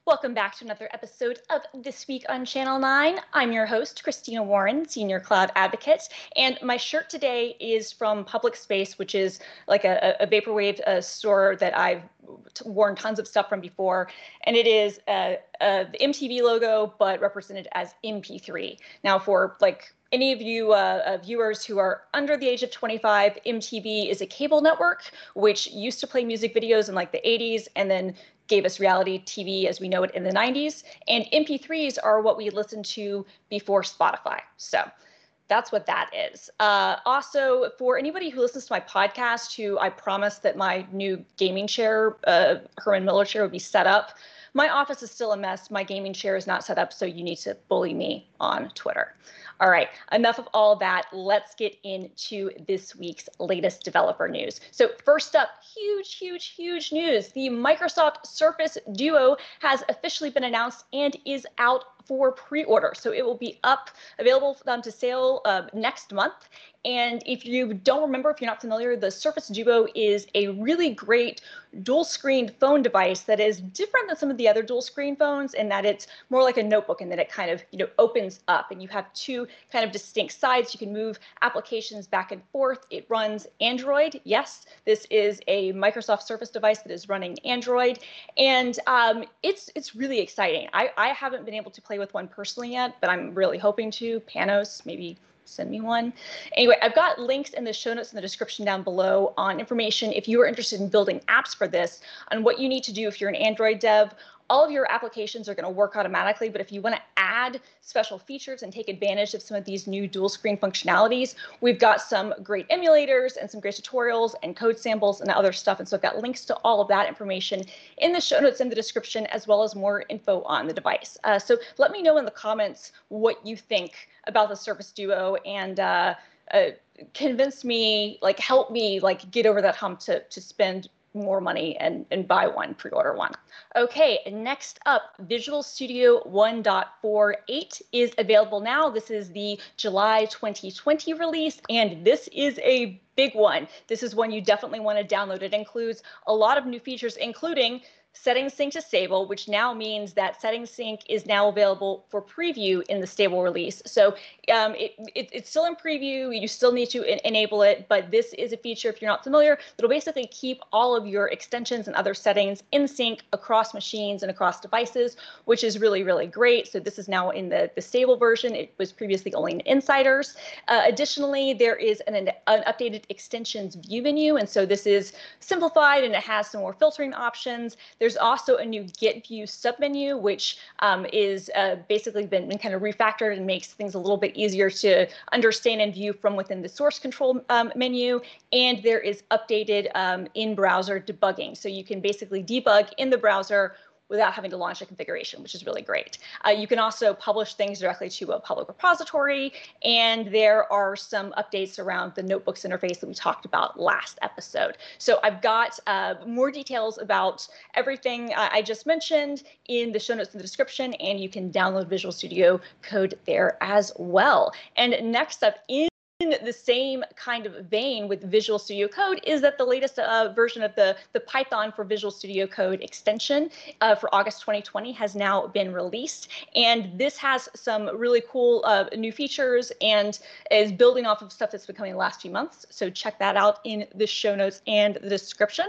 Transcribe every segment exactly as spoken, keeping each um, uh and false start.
Welcome back to another episode of This Week on Channel nine. I'm your host, Christina Warren, Senior Cloud Advocate, and my shirt today is from Public Space, which is like a, a vaporwave uh, store that I've worn tons of stuff from before, and it is uh, uh, the M T V logo, but represented as M P three. Now, for like any of you uh, uh, viewers who are under the age of twenty-five, M T V is a cable network which used to play music videos in like the eighties and then gave us reality T V as we know it in the nineties. And M P threes are what we listened to before Spotify. So that's what that is. Uh, also, for anybody who listens to my podcast, who I promised that my new gaming chair, uh, Herman Miller chair, would be set up. My office is still a mess. My gaming chair is not set up, so you need to bully me on Twitter. All right, enough of all that. Let's get into this week's latest developer news. So first up, huge, huge, huge news. The Microsoft Surface Duo has officially been announced and is out for pre-order. So it will be up, available for them to sale uh, next month. And if you don't remember, if you're not familiar, the Surface Duo is a really great dual screen phone device that is different than some of the other dual screen phones in that it's more like a notebook and that it kind of, you know, opens up and you have two kind of distinct sides. You can move applications back and forth. It runs Android. Yes, this is a Microsoft Surface device that is running Android, and um, it's it's really exciting. I, I haven't been able to play with one personally yet, but I'm really hoping to. Panos, maybe send me one. Anyway, I've got links in the show notes in the description down below on information if you are interested in building apps for this, on what you need to do if you're an Android dev. All of your applications are going to work automatically, but if you want to add special features and take advantage of some of these new dual screen functionalities, we've got some great emulators and some great tutorials and code samples and other stuff. And so I've got links to all of that information in the show notes in the description, as well as more info on the device. Uh, so let me know in the comments what you think about the Surface Duo, and uh, uh, convince me, like help me like get over that hump to, to spend more money and, and buy one, pre-order one. Okay, next up, Visual Studio one point forty-eight is available now. This is the July twenty twenty release, and this is a big one. This is one you definitely want to download. It includes a lot of new features, including Settings Sync to Stable, which now means that Settings Sync is now available for preview in the stable release. So um, it, it, it's still in preview. You still need to en enable it, but this is a feature, if you're not familiar, that'll basically keep all of your extensions and other settings in sync across machines and across devices, which is really, really great. So this is now in the, the stable version. It was previously only in Insiders. Uh, additionally, there is an, an updated extensions view menu, and so this is simplified and it has some more filtering options. There's also a new Get View submenu, which um, is uh, basically been, been kind of refactored and makes things a little bit easier to understand and view from within the source control um, menu. And there is updated um, in-browser debugging. So you can basically debug in the browser without having to launch a configuration, which is really great. Uh, you can also publish things directly to a public repository, and there are some updates around the notebooks interface that we talked about last episode. So I've got uh, more details about everything I just mentioned in the show notes in the description, and you can download Visual Studio Code there as well. And next up, in In the same kind of vein with Visual Studio Code is that the latest uh, version of the, the Python for Visual Studio Code extension uh, for August twenty twenty has now been released. And this has some really cool uh, new features and is building off of stuff that's been coming the last few months. So check that out in the show notes and the description.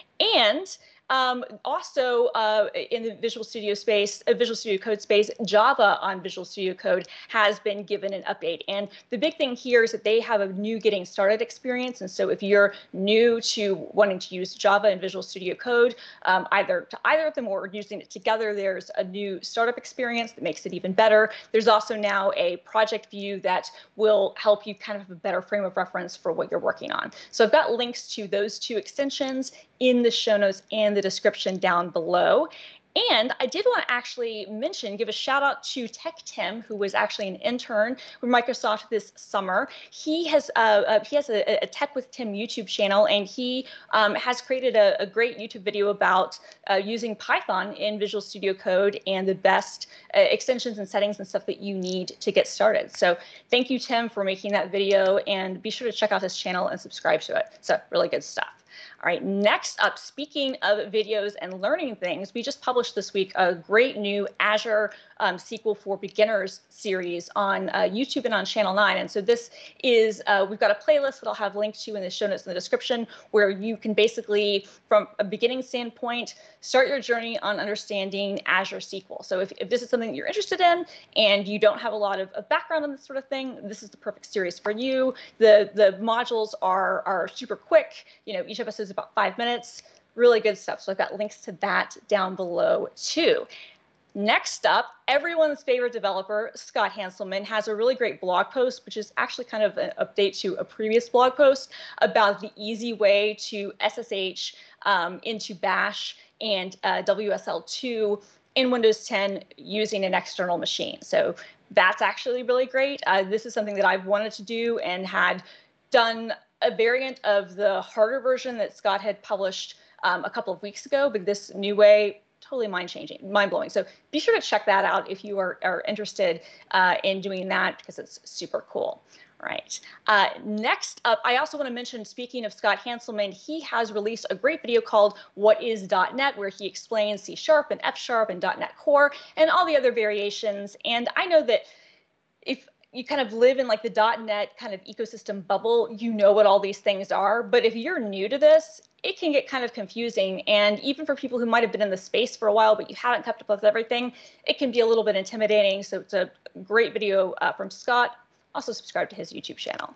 And Um, also, uh, in the Visual Studio space, uh, Visual Studio Code space, Java on Visual Studio Code has been given an update. And the big thing here is that they have a new getting started experience. And so if you're new to wanting to use Java and Visual Studio Code, um, either to either of them or using it together, there's a new startup experience that makes it even better. There's also now a project view that will help you kind of have a better frame of reference for what you're working on. So I've got links to those two extensions in the show notes and the description down below. And I did want to actually mention, give a shout out to Tech Tim, who was actually an intern with Microsoft this summer. He has uh, uh, he has a, a Tech with Tim YouTube channel, and he um, has created a, a great YouTube video about uh, using Python in Visual Studio Code and the best uh, extensions and settings and stuff that you need to get started. So thank you, Tim, for making that video, and be sure to check out his channel and subscribe to it. So really good stuff. All right, next up, speaking of videos and learning things, we just published this week a great new Azure um, S Q L for Beginners series on uh, YouTube and on Channel nine. And so this is, uh, we've got a playlist that I'll have linked to in the show notes in the description, where you can basically, from a beginning standpoint, start your journey on understanding Azure S Q L. So if, if this is something that you're interested in and you don't have a lot of, of background on this sort of thing, this is the perfect series for you. The, the modules are, are super quick. You know, each episode is about five minutes. Really good stuff. So I've got links to that down below too. Next up, everyone's favorite developer, Scott Hanselman, has a really great blog post, which is actually kind of an update to a previous blog post about the easy way to S S H um, into Bash and uh, W S L two in Windows ten using an external machine. So that's actually really great. Uh, this is something that I've wanted to do and had done a variant of the harder version that Scott had published um, a couple of weeks ago, but this new way, totally mind-changing, mind-blowing. So be sure to check that out if you are, are interested uh, in doing that, because it's super cool. All right. Uh, next up, I also want to mention, speaking of Scott Hanselman, he has released a great video called What is dot net, where he explains C Sharp and F Sharp and dot net Core and all the other variations. And I know that if you kind of live in like the dot net kind of ecosystem bubble, you know what all these things are. But if you're new to this, it can get kind of confusing. And even for people who might have been in the space for a while, but you haven't kept up with everything, it can be a little bit intimidating. So it's a great video uh, from Scott. Also subscribe to his YouTube channel.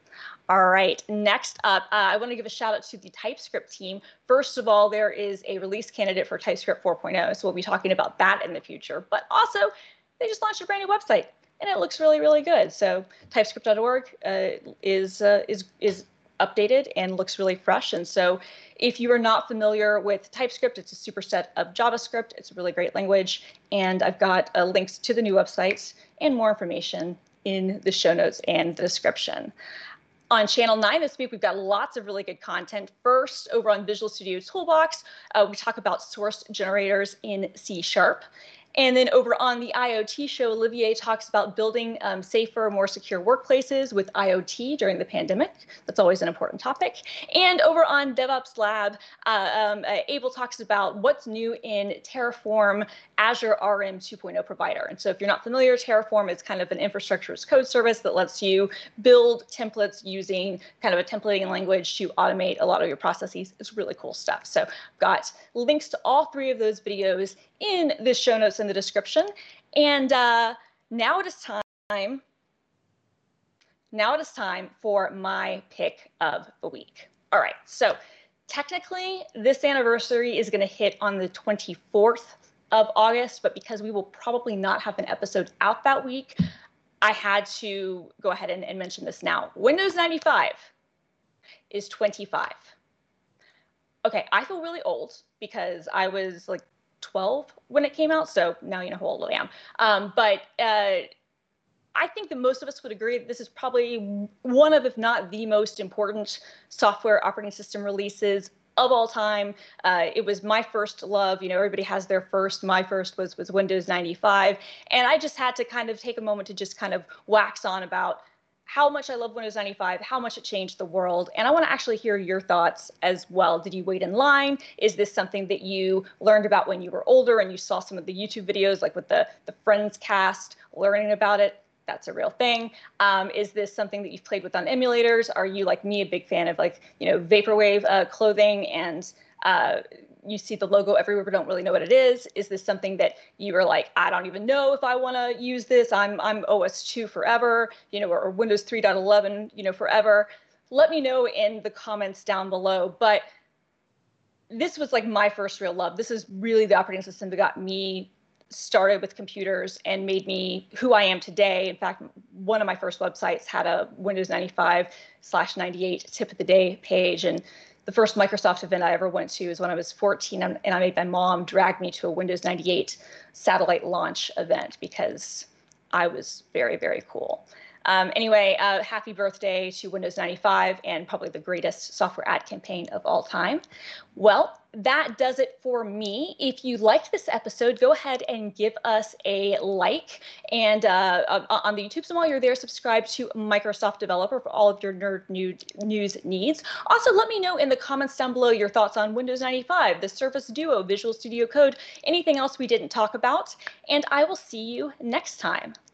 All right, next up, uh, I want to give a shout out to the TypeScript team. First of all, there is a release candidate for TypeScript four point oh, so we'll be talking about that in the future. But also, they just launched a brand new website, and it looks really, really good. So TypeScript dot org uh, is uh, is is updated and looks really fresh. And so if you are not familiar with TypeScript, it's a superset of JavaScript. It's a really great language. And I've got uh, links to the new websites and more information in the show notes and the description. On Channel nine this week, we've got lots of really good content. First, over on Visual Studio Toolbox, uh, we talk about source generators in C Sharp. And then over on the I O T show, Olivier talks about building um, safer, more secure workplaces with I O T during the pandemic. That's always an important topic. And over on DevOps Lab, uh, um, uh, Abel talks about what's new in Terraform Azure R M two point oh provider. And so if you're not familiar, Terraform is kind of an infrastructure as code service that lets you build templates using kind of a templating language to automate a lot of your processes. It's really cool stuff. So I've got links to all three of those videos in the show notes in the description. And uh, now it is time, now it is time for my pick of the week. All right, so technically this anniversary is gonna hit on the twenty-fourth of August, but because we will probably not have an episode out that week, I had to go ahead and, and mention this now. Windows ninety-five is twenty-five. Okay, I feel really old because I was like twelve when it came out, so now you know how old I am. Um, but uh, I think that most of us would agree that this is probably one of, if not the most important software operating system releases of all time. Uh, it was my first love. You know, everybody has their first. My first was was Windows ninety-five, and I just had to kind of take a moment to just kind of wax on about how much I love Windows ninety-five, how much it changed the world. And I want to actually hear your thoughts as well. Did you wait in line? Is this something that you learned about when you were older and you saw some of the YouTube videos, like with the, the Friends cast, learning about it? That's a real thing. Um, is this something that you've played with on emulators? Are you, like me, a big fan of like, you know, Vaporwave uh, clothing, and uh, you see the logo everywhere but don't really know what it is? Is this something that you are like, I don't even know if I want to use this. I'm I'm O S two forever, you know, or, or Windows three point eleven, you know, forever. Let me know in the comments down below. But this was like my first real love. This is really the operating system that got me started with computers and made me who I am today. In fact, one of my first websites had a Windows ninety-five slash ninety-eight tip of the day page. And the first Microsoft event I ever went to is when I was fourteen, and I made my mom drag me to a Windows ninety-eight satellite launch event because I was very, very cool. Um, anyway, uh, happy birthday to Windows ninety-five, and probably the greatest software ad campaign of all time. Well, that does it for me. If you liked this episode, go ahead and give us a like. And uh, on the YouTube, so while you're there, subscribe to Microsoft Developer for all of your nerd news needs. Also, let me know in the comments down below your thoughts on Windows ninety-five, the Surface Duo, Visual Studio Code, anything else we didn't talk about. And I will see you next time.